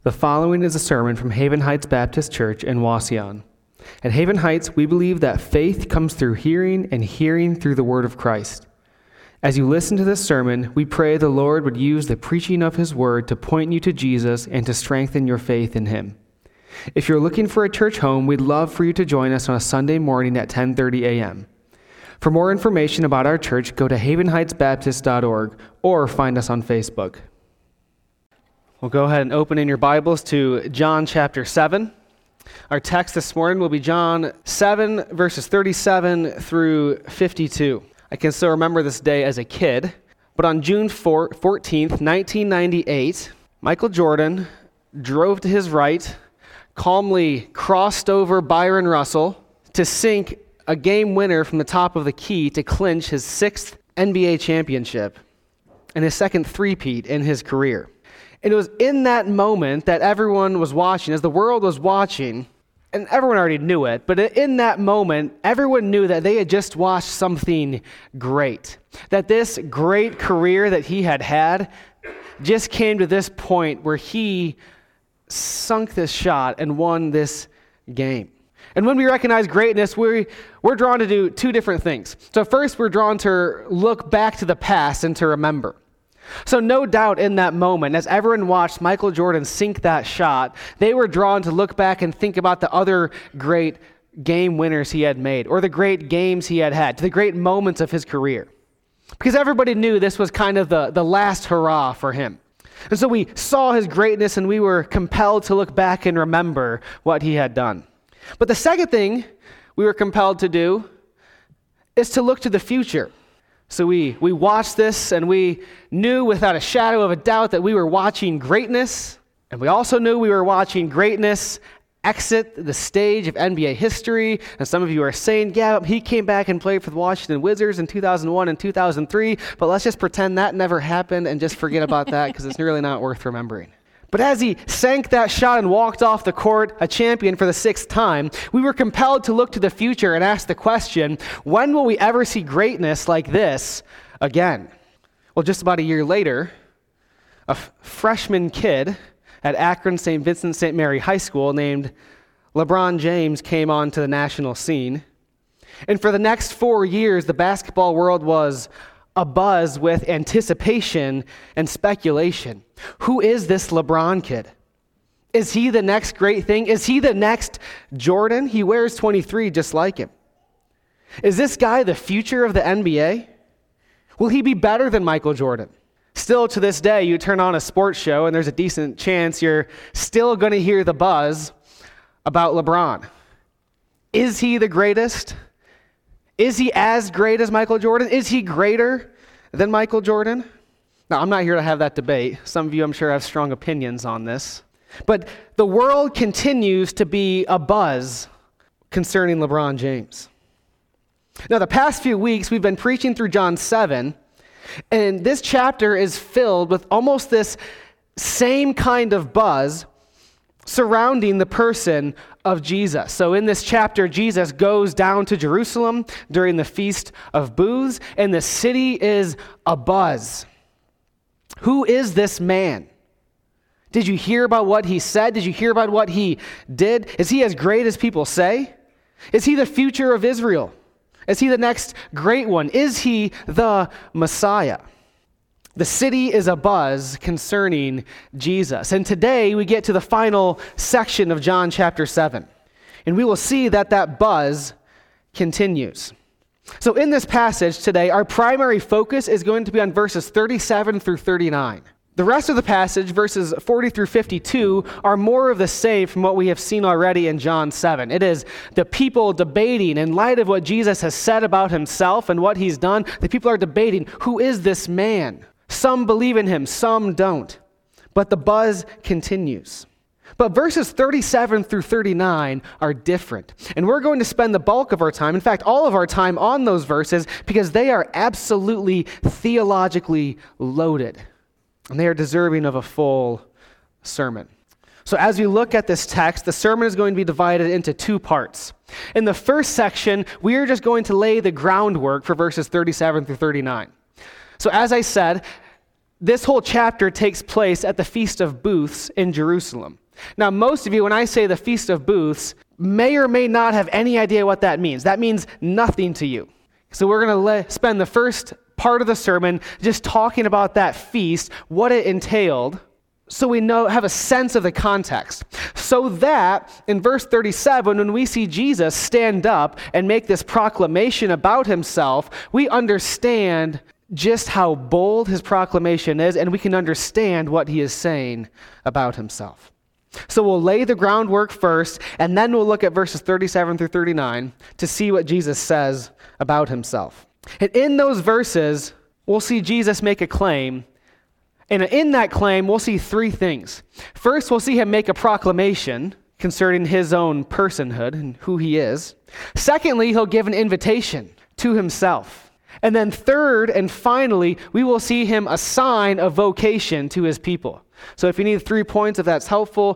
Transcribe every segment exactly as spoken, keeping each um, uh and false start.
The following is a sermon from Haven Heights Baptist Church in Wauseon. At Haven Heights, we believe that faith comes through hearing and hearing through the word of Christ. As you listen to this sermon, we pray the Lord would use the preaching of his word to point you to Jesus and to strengthen your faith in him. If you're looking for a church home, we'd love for you to join us on a Sunday morning at ten thirty a.m. For more information about our church, go to haven heights baptist dot org or find us on Facebook. We'll go ahead and open in your Bibles to John chapter seven. Our text this morning will be John seven, verses thirty-seven through fifty-two. I can still remember this day as a kid, but on June fourteenth, nineteen ninety-eight, Michael Jordan drove to his right, calmly crossed over Byron Russell to sink a game winner from the top of the key to clinch his sixth N B A championship and his second three-peat in his career. And it was in that moment that everyone was watching, as the world was watching, and everyone already knew it, but in that moment, everyone knew that they had just watched something great. That this great career that he had had just came to this point where he sunk this shot and won this game. And when we recognize greatness, we, we're drawn to do two different things. So first, we're drawn to look back to the past and to remember. So no doubt in that moment, as everyone watched Michael Jordan sink that shot, they were drawn to look back and think about the other great game winners he had made, or the great games he had had, to the great moments of his career. Because everybody knew this was kind of the, the last hurrah for him. And so we saw his greatness and we were compelled to look back and remember what he had done. But the second thing we were compelled to do is to look to the future. So we, we watched this and we knew without a shadow of a doubt that we were watching greatness. And we also knew we were watching greatness exit the stage of N B A history. And some of you are saying, yeah, he came back and played for the Washington Wizards in two thousand one and two thousand three. But let's just pretend that never happened and just forget about that because it's really not worth remembering. But as he sank that shot and walked off the court, a champion for the sixth time, we were compelled to look to the future and ask the question, when will we ever see greatness like this again? Well, just about a year later, a f- freshman kid at Akron Saint Vincent Saint Mary High School named LeBron James came onto the national scene. And for the next four years, the basketball world was abuzz with anticipation and speculation. Who is this LeBron kid? Is he the next great thing? Is he the next Jordan? He wears twenty-three just like him. Is this guy the future of the N B A? Will he be better than Michael Jordan? Still to this day, you turn on a sports show and there's a decent chance you're still going to hear the buzz about LeBron. Is he the greatest? Is he as great as Michael Jordan? Is he greater than Michael Jordan? Now, I'm not here to have that debate. Some of you, I'm sure, have strong opinions on this. But the world continues to be abuzz concerning LeBron James. Now, the past few weeks, we've been preaching through John seven, and this chapter is filled with almost this same kind of buzz surrounding the person of Jesus. So in this chapter, Jesus goes down to Jerusalem during the Feast of Booths, and the city is abuzz. Who is this man? Did you hear about what he said? Did you hear about what he did? Is he as great as people say? Is he the future of Israel? Is he the next great one? Is he the Messiah? The city is abuzz concerning Jesus. And today we get to the final section of John chapter seven. And we will see that that buzz continues. So in this passage today, our primary focus is going to be on verses thirty-seven through thirty-nine. The rest of the passage, verses forty through fifty-two, are more of the same from what we have seen already in John seven. It is the people debating, in light of what Jesus has said about himself and what he's done, the people are debating, who is this man? Some believe in him, some don't. But the buzz continues. But verses thirty-seven through thirty-nine are different. And we're going to spend the bulk of our time, in fact, all of our time on those verses, because they are absolutely theologically loaded. And they are deserving of a full sermon. So as we look at this text, the sermon is going to be divided into two parts. In the first section, we are just going to lay the groundwork for verses thirty-seven through thirty-nine. So as I said, this whole chapter takes place at the Feast of Booths in Jerusalem. Now, most of you, when I say the Feast of Booths, may or may not have any idea what that means. That means nothing to you. So we're going to le- spend the first part of the sermon just talking about that feast, what it entailed, so we know have a sense of the context. So that in verse thirty-seven, when we see Jesus stand up and make this proclamation about himself, we understand just how bold his proclamation is, and we can understand what he is saying about himself. So we'll lay the groundwork first, and then we'll look at verses thirty-seven through thirty-nine to see what Jesus says about himself. And in those verses, we'll see Jesus make a claim. And in that claim, we'll see three things. First, we'll see him make a proclamation concerning his own personhood and who he is. Secondly, he'll give an invitation to himself. And then third and finally, we will see him assign a vocation to his people. So if you need three points, if that's helpful,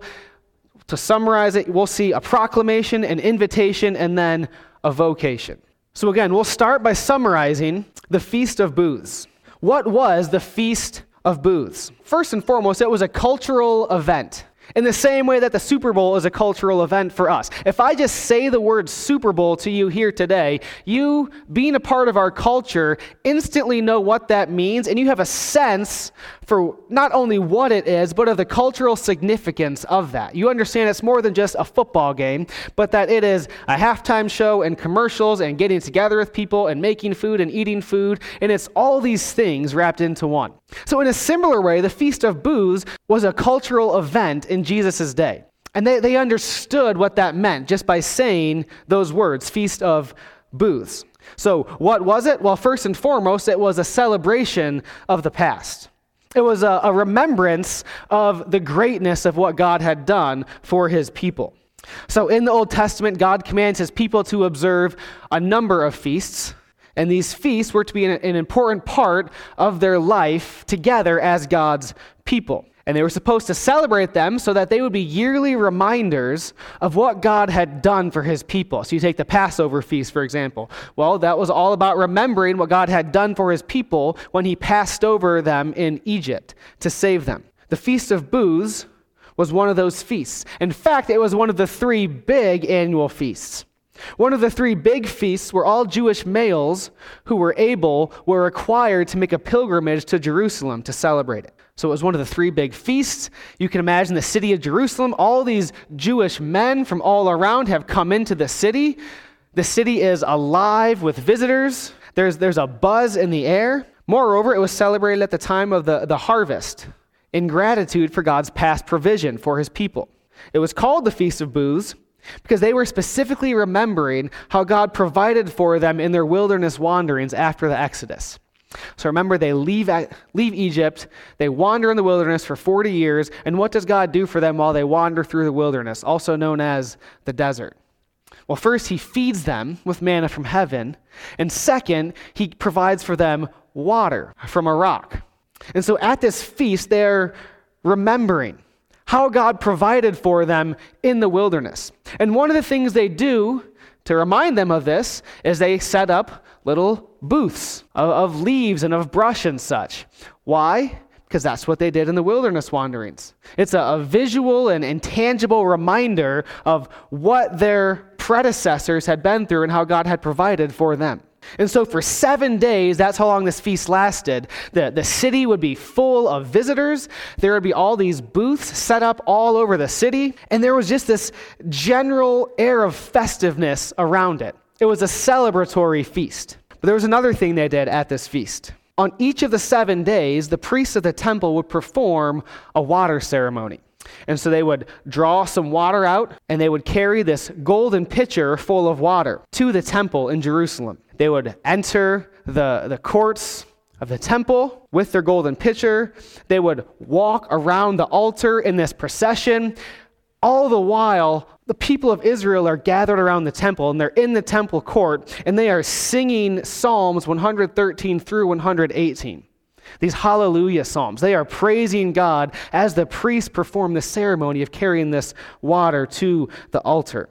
to summarize it, we'll see a proclamation, an invitation, and then a vocation. So again, we'll start by summarizing the Feast of Booths. What was the Feast of Booths? First and foremost, it was a cultural event. In the same way that the Super Bowl is a cultural event for us. If I just say the word Super Bowl to you here today, you, being a part of our culture, instantly know what that means, and you have a sense for not only what it is, but of the cultural significance of that. You understand it's more than just a football game, but that it is a halftime show and commercials and getting together with people and making food and eating food, and it's all these things wrapped into one. So in a similar way, the Feast of Booths was a cultural event in Jesus' day. And they, they understood what that meant just by saying those words, Feast of Booths. So what was it? Well, first and foremost, it was a celebration of the past. It was a, a remembrance of the greatness of what God had done for his people. So in the Old Testament, God commands his people to observe a number of feasts. And these feasts were to be an, an important part of their life together as God's people. And they were supposed to celebrate them so that they would be yearly reminders of what God had done for his people. So you take the Passover feast, for example. Well, that was all about remembering what God had done for his people when he passed over them in Egypt to save them. The Feast of Booths was one of those feasts. In fact, it was one of the three big annual feasts. One of the three big feasts where all Jewish males who were able were required to make a pilgrimage to Jerusalem to celebrate it. So it was one of the three big feasts. You can imagine the city of Jerusalem. All these Jewish men from all around have come into the city. The city is alive with visitors. There's, there's a buzz in the air. Moreover, it was celebrated at the time of the, the harvest in gratitude for God's past provision for his people. It was called the Feast of Booths because they were specifically remembering how God provided for them in their wilderness wanderings after the Exodus. So remember, they leave leave Egypt, they wander in the wilderness for forty years, and what does God do for them while they wander through the wilderness, also known as the desert? Well, first, he feeds them with manna from heaven, and second, he provides for them water from a rock. And so at this feast, they're remembering how God provided for them in the wilderness. And one of the things they do to remind them of this is they set up little booths of, of leaves and of brush and such. Why? Because that's what they did in the wilderness wanderings. It's a, a visual and intangible reminder of what their predecessors had been through and how God had provided for them. And so for seven days, that's how long this feast lasted. The, the city would be full of visitors. There would be all these booths set up all over the city. And there was just this general air of festiveness around it. It was a celebratory feast. But there was another thing they did at this feast. On each of the seven days, the priests of the temple would perform a water ceremony. And so they would draw some water out, and they would carry this golden pitcher full of water to the temple in Jerusalem. They would enter the, the courts of the temple with their golden pitcher. They would walk around the altar in this procession. All the while, the people of Israel are gathered around the temple, and they're in the temple court, and they are singing Psalms one hundred thirteen through one hundred eighteen. These hallelujah psalms. They are praising God as the priests perform the ceremony of carrying this water to the altar.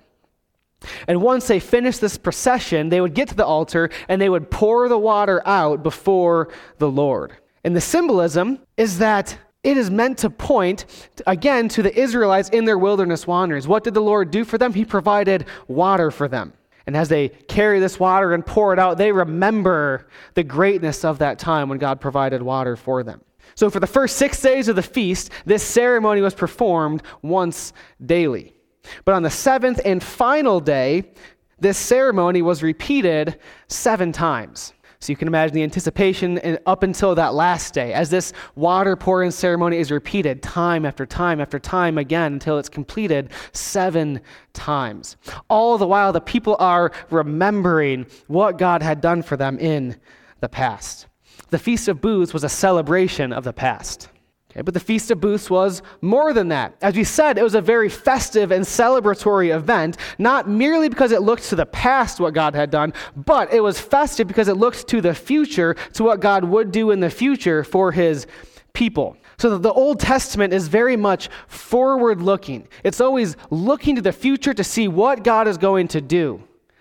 And once they finished this procession, they would get to the altar and they would pour the water out before the Lord. And the symbolism is that it is meant to point, again, to the Israelites in their wilderness wanderings. What did the Lord do for them? He provided water for them. And as they carry this water and pour it out, they remember the greatness of that time when God provided water for them. So for the first six days of the feast, this ceremony was performed once daily. But on the seventh and final day, this ceremony was repeated seven times. So you can imagine the anticipation up until that last day, as this water pouring ceremony is repeated time after time after time again until it's completed seven times. All the while, the people are remembering what God had done for them in the past. The Feast of Booths was a celebration of the past. Okay, but the Feast of Booths was more than that. As we said, it was a very festive and celebratory event, not merely because it looked to the past what God had done, but it was festive because it looked to the future, to what God would do in the future for his people. So the Old Testament is very much forward-looking. It's always looking to the future to see what God is going to do.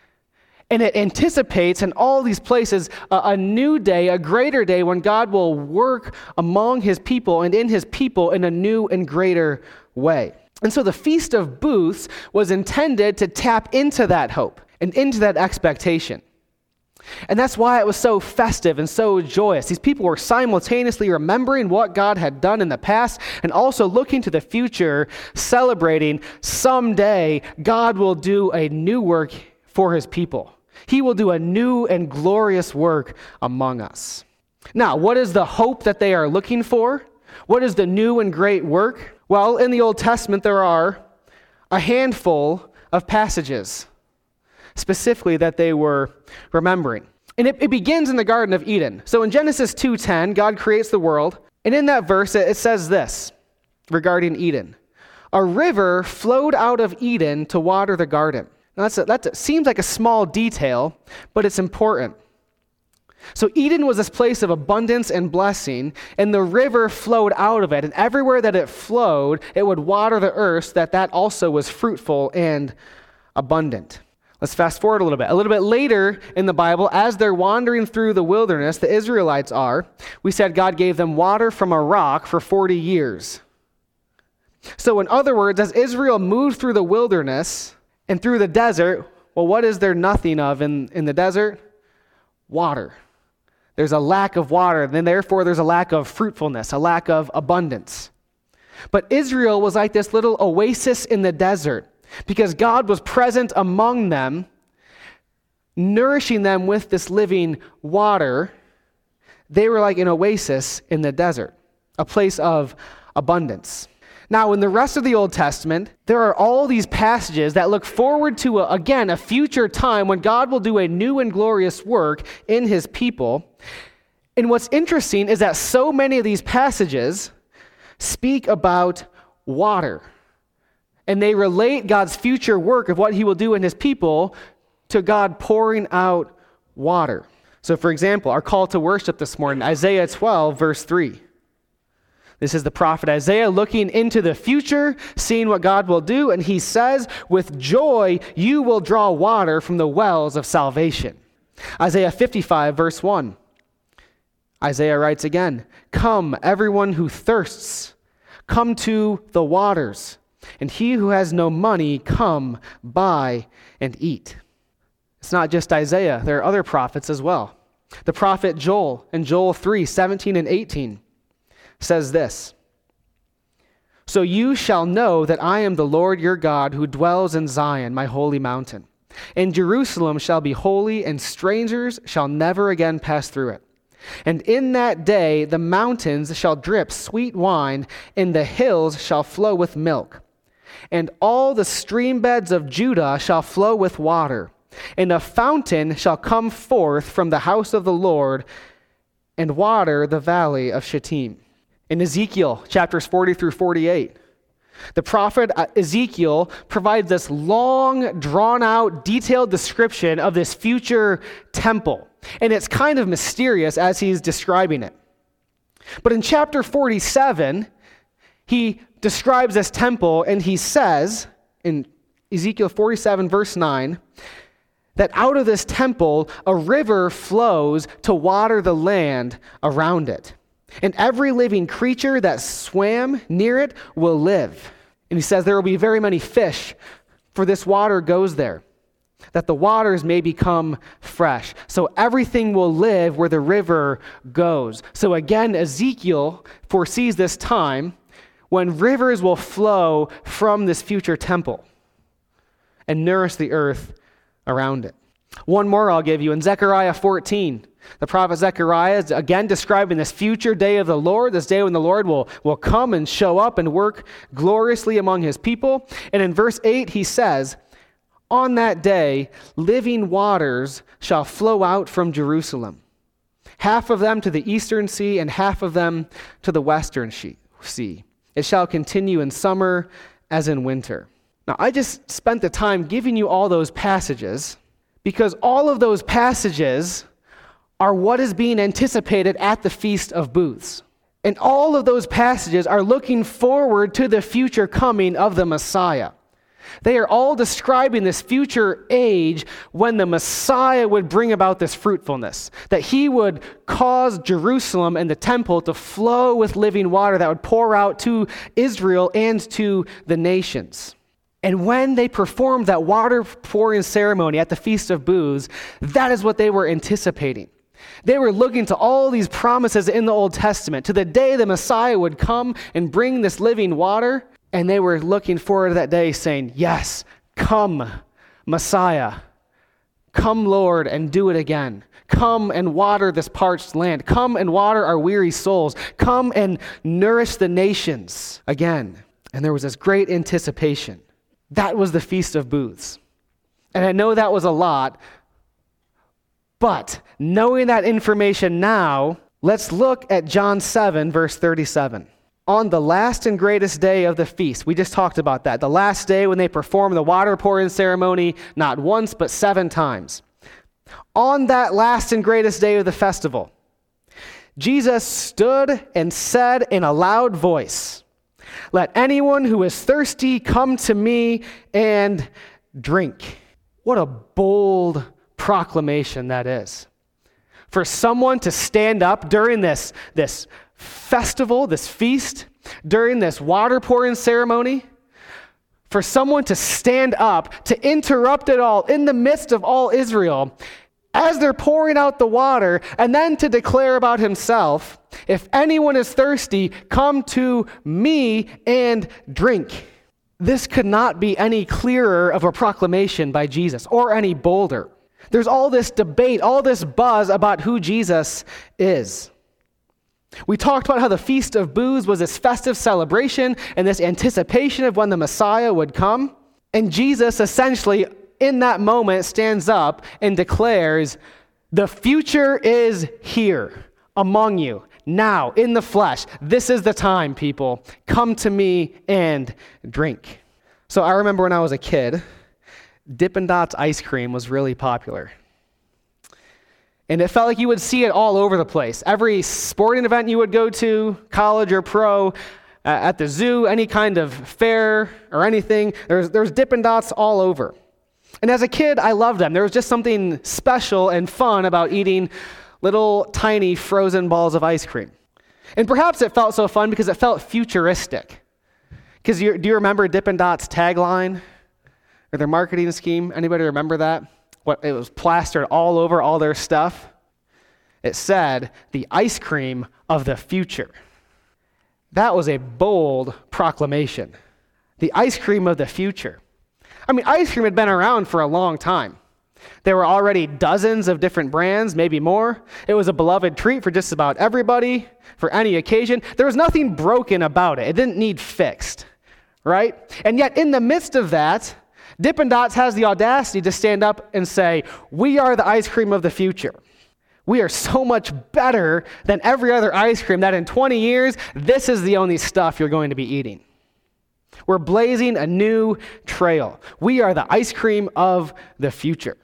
And it anticipates in all these places a, a new day, a greater day when God will work among his people and in his people in a new and greater way. And so the Feast of Booths was intended to tap into that hope and into that expectation. And that's why it was so festive and so joyous. These people were simultaneously remembering what God had done in the past and also looking to the future, celebrating someday God will do a new work for his people. He will do a new and glorious work among us. Now, what is the hope that they are looking for? What is the new and great work? Well, in the Old Testament, there are a handful of passages, specifically that they were remembering. And it, it begins in the Garden of Eden. So in Genesis two ten, God creates the world. And in that verse, it, it says this regarding Eden. A river flowed out of Eden to water the garden. Now that's a, that seems like a small detail, but it's important. So Eden was this place of abundance and blessing, and the river flowed out of it. And everywhere that it flowed, it would water the earth, so that that also was fruitful and abundant. Let's fast forward a little bit. A little bit later in the Bible, as they're wandering through the wilderness, the Israelites are, we said God gave them water from a rock for forty years. So in other words, as Israel moved through the wilderness, and through the desert, well, what is there nothing of in, in the desert? Water. There's a lack of water, and then therefore there's a lack of fruitfulness, a lack of abundance. But Israel was like this little oasis in the desert because God was present among them, nourishing them with this living water. They were like an oasis in the desert, a place of abundance. Now, in the rest of the Old Testament, there are all these passages that look forward to, a, again, a future time when God will do a new and glorious work in his people. And what's interesting is that so many of these passages speak about water. And they relate God's future work of what he will do in his people to God pouring out water. So, for example, our call to worship this morning, Isaiah twelve, verse three. This is the prophet Isaiah looking into the future, seeing what God will do, and he says, with joy you will draw water from the wells of salvation. Isaiah fifty-five, verse one. Isaiah writes again, come, everyone who thirsts, come to the waters, and he who has no money, come, buy and eat. It's not just Isaiah, there are other prophets as well. The prophet Joel in Joel three, seventeen and eighteen. Says this, so you shall know that I am the Lord your God who dwells in Zion, my holy mountain. And Jerusalem shall be holy, and strangers shall never again pass through it. And in that day the mountains shall drip sweet wine, and the hills shall flow with milk. And all the stream beds of Judah shall flow with water, and a fountain shall come forth from the house of the Lord, and water the valley of Shittim. In Ezekiel, chapters forty through forty-eight, the prophet Ezekiel provides this long, drawn-out, detailed description of this future temple. And it's kind of mysterious as he's describing it. But in chapter forty-seven, he describes this temple, and he says, in Ezekiel forty-seven, verse nine, that out of this temple, a river flows to water the land around it. And every living creature that swam near it will live. And he says there will be very many fish, for this water goes there, that the waters may become fresh. So everything will live where the river goes. So again, Ezekiel foresees this time when rivers will flow from this future temple and nourish the earth around it. One more I'll give you. In Zechariah fourteen, the prophet Zechariah is again describing this future day of the Lord, this day when the Lord will, will come and show up and work gloriously among his people. And in verse eight, he says, "On that day, living waters shall flow out from Jerusalem, half of them to the eastern sea and half of them to the western sea. It shall continue in summer as in winter." Now, I just spent the time giving you all those passages because all of those passages are what is being anticipated at the Feast of Booths. And all of those passages are looking forward to the future coming of the Messiah. They are all describing this future age when the Messiah would bring about this fruitfulness, that he would cause Jerusalem and the temple to flow with living water that would pour out to Israel and to the nations. And when they performed that water pouring ceremony at the Feast of Booths, that is what they were anticipating. They were looking to all these promises in the Old Testament, to the day the Messiah would come and bring this living water, and they were looking forward to that day saying, "Yes, come, Messiah. Come, Lord, and do it again. Come and water this parched land. Come and water our weary souls. Come and nourish the nations again." And there was this great anticipation. That was the Feast of Booths. And I know that was a lot, but knowing that information now, let's look at John seven, verse thirty-seven. On the last and greatest day of the feast, we just talked about that, the last day when they perform the water pouring ceremony, not once, but seven times. On that last and greatest day of the festival, Jesus stood and said in a loud voice, "Let anyone who is thirsty come to me and drink." What a bold proclamation that is. For someone to stand up during this, this festival, this feast, during this water pouring ceremony, for someone to stand up, to interrupt it all in the midst of all Israel, as they're pouring out the water, and then to declare about himself, "If anyone is thirsty, come to me and drink." This could not be any clearer of a proclamation by Jesus, or any bolder. There's all this debate, all this buzz about who Jesus is. We talked about how the Feast of Booths was this festive celebration and this anticipation of when the Messiah would come. And Jesus essentially, in that moment, stands up and declares, "The future is here among you, now, in the flesh. This is the time, people. Come to me and drink." So I remember when I was a kid, Dippin' Dots ice cream was really popular. And it felt like you would see it all over the place. Every sporting event you would go to, college or pro, uh, at the zoo, any kind of fair or anything, there's, there's Dippin' Dots all over. And as a kid, I loved them. There was just something special and fun about eating little tiny frozen balls of ice cream. And perhaps it felt so fun because it felt futuristic. Because do you remember Dippin' Dots' tagline or their marketing scheme? Anybody remember that? What, it was plastered all over all their stuff. It said, "The ice cream of the future." That was a bold proclamation. The ice cream of the future. I mean, ice cream had been around for a long time. There were already dozens of different brands, maybe more. It was a beloved treat for just about everybody, for any occasion. There was nothing broken about it. It didn't need fixed, right? And yet, in the midst of that, Dippin' Dots has the audacity to stand up and say, "We are the ice cream of the future. We are so much better than every other ice cream that in twenty years, this is the only stuff you're going to be eating. We're blazing a new trail. We are the ice cream of the future."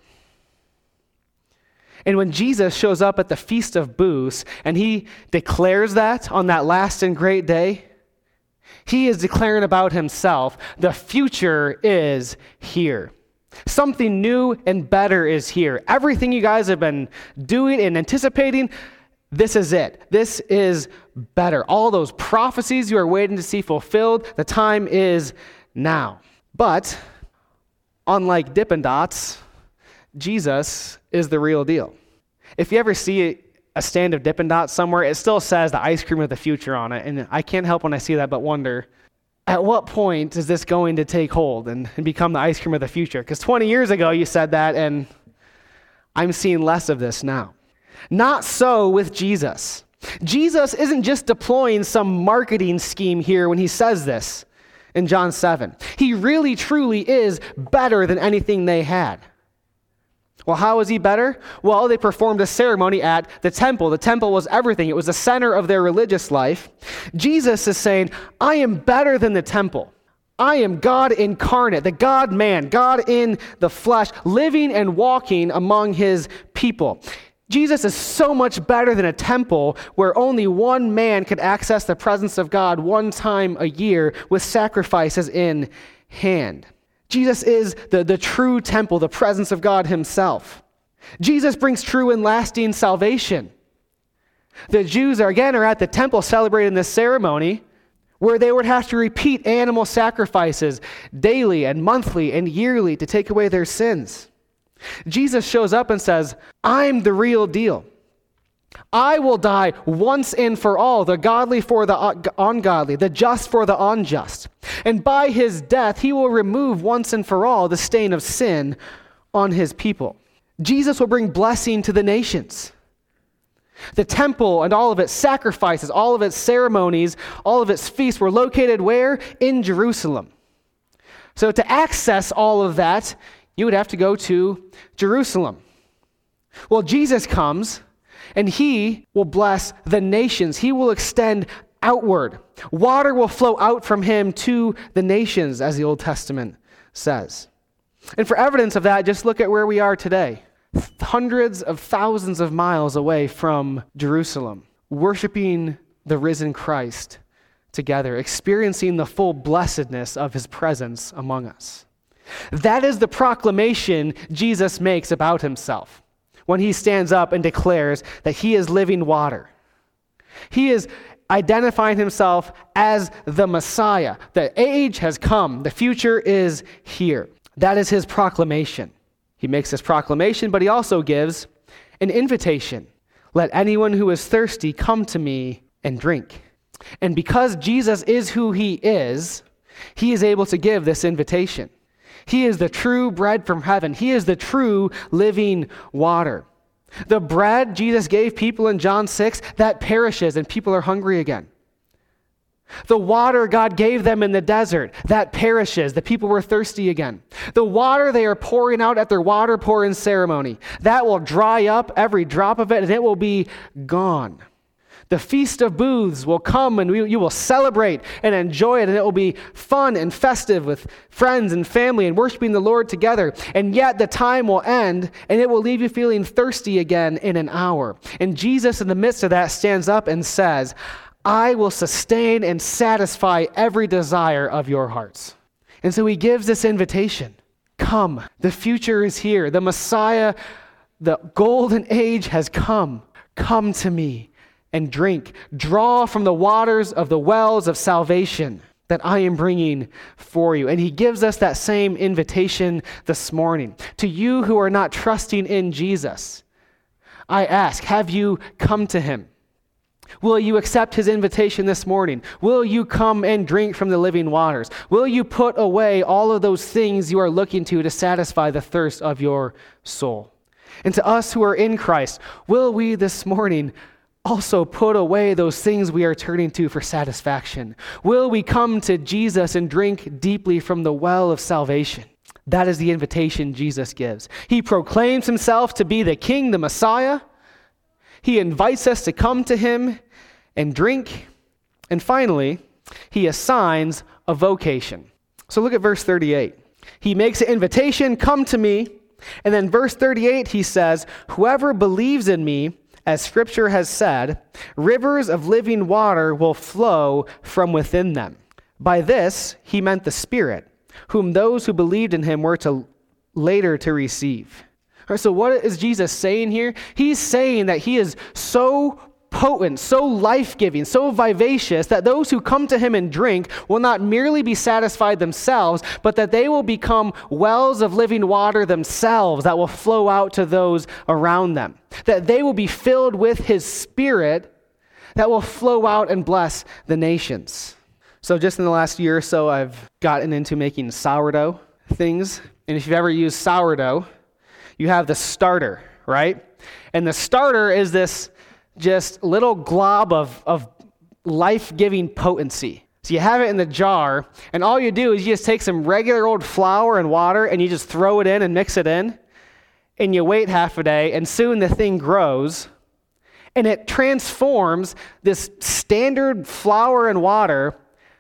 And when Jesus shows up at the Feast of Booths and he declares that on that last and great day, he is declaring about himself, the future is here. Something new and better is here. Everything you guys have been doing and anticipating, This is it. This is better. All those prophecies you are waiting to see fulfilled, the time is now. But unlike Dippin' Dots, Jesus is the real deal. If you ever see a stand of Dippin' Dots somewhere, it still says the ice cream of the future on it. And I can't help when I see that but wonder, at what point is this going to take hold and, and become the ice cream of the future? Because twenty years ago you said that, and I'm seeing less of this now. Not so with Jesus. Jesus isn't just deploying some marketing scheme here when he says this in John seven. He really, truly is better than anything they had. Well, how is he better? Well, they performed a ceremony at the temple. The temple was everything. It was the center of their religious life. Jesus is saying, I am better than the temple. I am God incarnate, the God-man, God in the flesh, living and walking among his people. Jesus is so much better than a temple where only one man could access the presence of God one time a year with sacrifices in hand. Jesus is the, the true temple, the presence of God himself. Jesus brings true and lasting salvation. The Jews are again are at the temple celebrating this ceremony where they would have to repeat animal sacrifices daily and monthly and yearly to take away their sins. Jesus shows up and says, I'm the real deal. I will die once and for all, the godly for the ungodly, the just for the unjust. And by his death, he will remove once and for all the stain of sin on his people. Jesus will bring blessing to the nations. The temple and all of its sacrifices, all of its ceremonies, all of its feasts were located where? In Jerusalem. So to access all of that, you would have to go to Jerusalem. Well, Jesus comes and he will bless the nations. He will extend outward. Water will flow out from him to the nations, as the Old Testament says. And for evidence of that, just look at where we are today. Hundreds of thousands of miles away from Jerusalem, worshiping the risen Christ together, experiencing the full blessedness of his presence among us. That is the proclamation Jesus makes about himself when he stands up and declares that he is living water. He is identifying himself as the Messiah. The age has come. The future is here. That is his proclamation. He makes this proclamation, but he also gives an invitation. Let anyone who is thirsty come to me and drink. And because Jesus is who he is, he is able to give this invitation. He is the true bread from heaven. He is the true living water. The bread Jesus gave people in John six, that perishes and people are hungry again. The water God gave them in the desert, that perishes. The people were thirsty again. The water they are pouring out at their water pouring ceremony, that will dry up, every drop of it, and it will be gone. The Feast of Booths will come and we, you will celebrate and enjoy it, and it will be fun and festive with friends and family and worshiping the Lord together. And yet the time will end and it will leave you feeling thirsty again in an hour. And Jesus in the midst of that stands up and says, I will sustain and satisfy every desire of your hearts. And so he gives this invitation. Come, the future is here. The Messiah, the golden age has come. Come to me and drink. Draw from the waters of the wells of salvation that I am bringing for you. And he gives us that same invitation this morning. To you who are not trusting in Jesus, I ask, have you come to him? Will you accept his invitation this morning? Will you come and drink from the living waters? Will you put away all of those things you are looking to to satisfy the thirst of your soul? And to us who are in Christ, will we this morning also put away those things we are turning to for satisfaction? Will we come to Jesus and drink deeply from the well of salvation? That is the invitation Jesus gives. He proclaims himself to be the King, the Messiah. He invites us to come to him and drink. And finally, he assigns a vocation. So look at verse thirty-eight. He makes an invitation, come to me. And then verse thirty-eight, he says, whoever believes in me, as Scripture has said, rivers of living water will flow from within them. By this, he meant the Spirit, whom those who believed in him were to later to receive. So what is Jesus saying here? He's saying that he is so potent, so life-giving, so vivacious that those who come to him and drink will not merely be satisfied themselves, but that they will become wells of living water themselves that will flow out to those around them. That they will be filled with his Spirit that will flow out and bless the nations. So just in the last year or so, I've gotten into making sourdough things. And if you've ever used sourdough, you have the starter, right? And the starter is this just little glob of, of life-giving potency. So you have it in the jar, and all you do is you just take some regular old flour and water, and you just throw it in and mix it in, and you wait half a day, and soon the thing grows, and it transforms this standard flour and water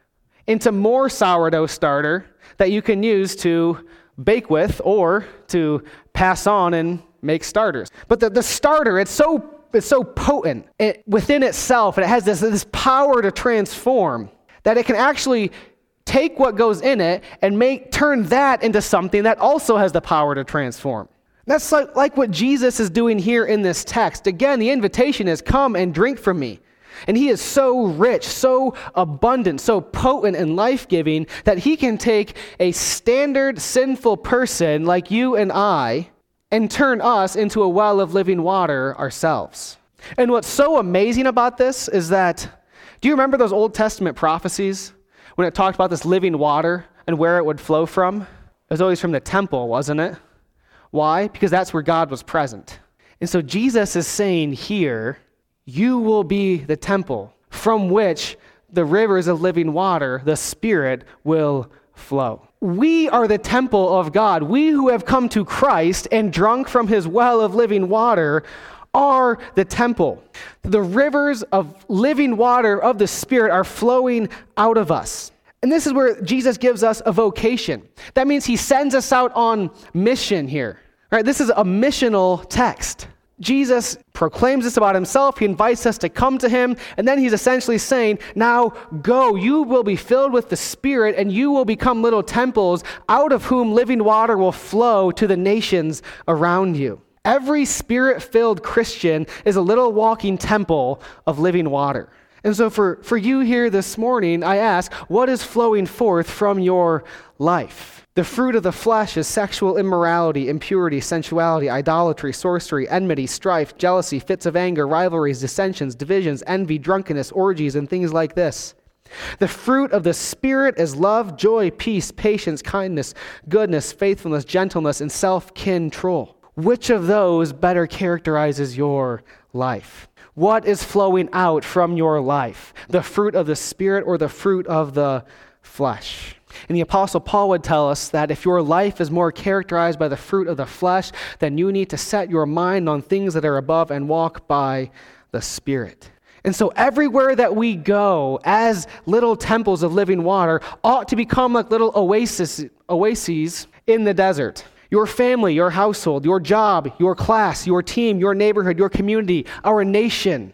into more sourdough starter that you can use to bake with or to pass on and make starters. But the, the starter, it's so it's so potent it, within itself, and it has this, this power to transform that it can actually take what goes in it and make turn that into something that also has the power to transform. That's like, like what Jesus is doing here in this text. Again, the invitation is, come and drink from me. And he is so rich, so abundant, so potent and life-giving that he can take a standard sinful person like you and I and turn us into a well of living water ourselves. And what's so amazing about this is that, do you remember those Old Testament prophecies when it talked about this living water and where it would flow from? It was always from the temple, wasn't it? Why? Because that's where God was present. And so Jesus is saying here, you will be the temple from which the rivers of living water, the Spirit, will flow. We are the temple of God. We who have come to Christ and drunk from his well of living water are the temple. The rivers of living water of the Spirit are flowing out of us. And this is where Jesus gives us a vocation. That means he sends us out on mission here. Right? This is a missional text. Jesus proclaims this about himself. He invites us to come to him. And then he's essentially saying, now go. You will be filled with the Spirit, and you will become little temples out of whom living water will flow to the nations around you. Every Spirit-filled Christian is a little walking temple of living water. And so for, for you here this morning, I ask, what is flowing forth from your life? The fruit of the flesh is sexual immorality, impurity, sensuality, idolatry, sorcery, enmity, strife, jealousy, fits of anger, rivalries, dissensions, divisions, envy, drunkenness, orgies, and things like this. The fruit of the Spirit is love, joy, peace, patience, kindness, goodness, faithfulness, gentleness, and self-control. Which of those better characterizes your life? What is flowing out from your life? The fruit of the Spirit or the fruit of the flesh? And the Apostle Paul would tell us that if your life is more characterized by the fruit of the flesh, then you need to set your mind on things that are above and walk by the Spirit. And so everywhere that we go as little temples of living water ought to become like little oases, oases in the desert. Your family, your household, your job, your class, your team, your neighborhood, your community, our nation.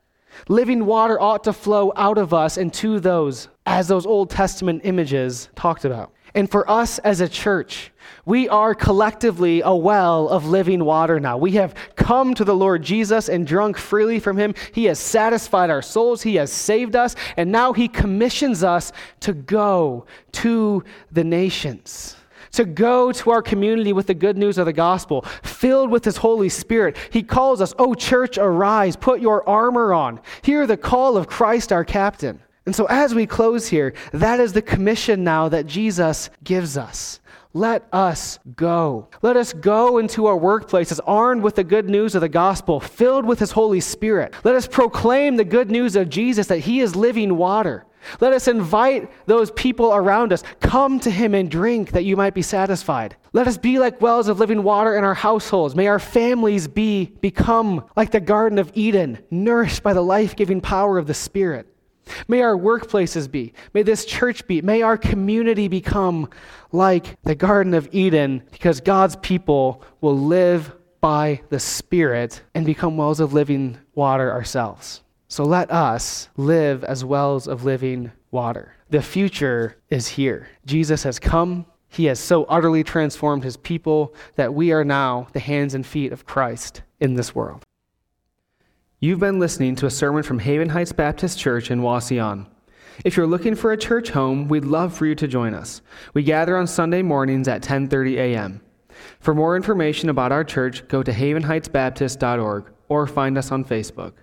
Living water ought to flow out of us and to those, as those Old Testament images talked about. And for us as a church, we are collectively a well of living water now. We have come to the Lord Jesus and drunk freely from him. He has satisfied our souls. He has saved us. And now he commissions us to go to the nations, to go to our community with the good news of the gospel, filled with his Holy Spirit. He calls us, "Oh, church, arise, put your armor on. Hear the call of Christ our captain." And so as we close here, that is the commission now that Jesus gives us. Let us go. Let us go into our workplaces armed with the good news of the gospel, filled with his Holy Spirit. Let us proclaim the good news of Jesus, that he is living water. Let us invite those people around us. Come to him and drink that you might be satisfied. Let us be like wells of living water in our households. May our families be become like the Garden of Eden, nourished by the life-giving power of the Spirit. May our workplaces be. May this church be. May our community become like the Garden of Eden, because God's people will live by the Spirit and become wells of living water ourselves. So let us live as wells of living water. The future is here. Jesus has come. He has so utterly transformed his people that we are now the hands and feet of Christ in this world. You've been listening to a sermon from Haven Heights Baptist Church in Wauseon. If you're looking for a church home, we'd love for you to join us. We gather on Sunday mornings at ten thirty a.m. For more information about our church, go to haven heights baptist dot org or find us on Facebook.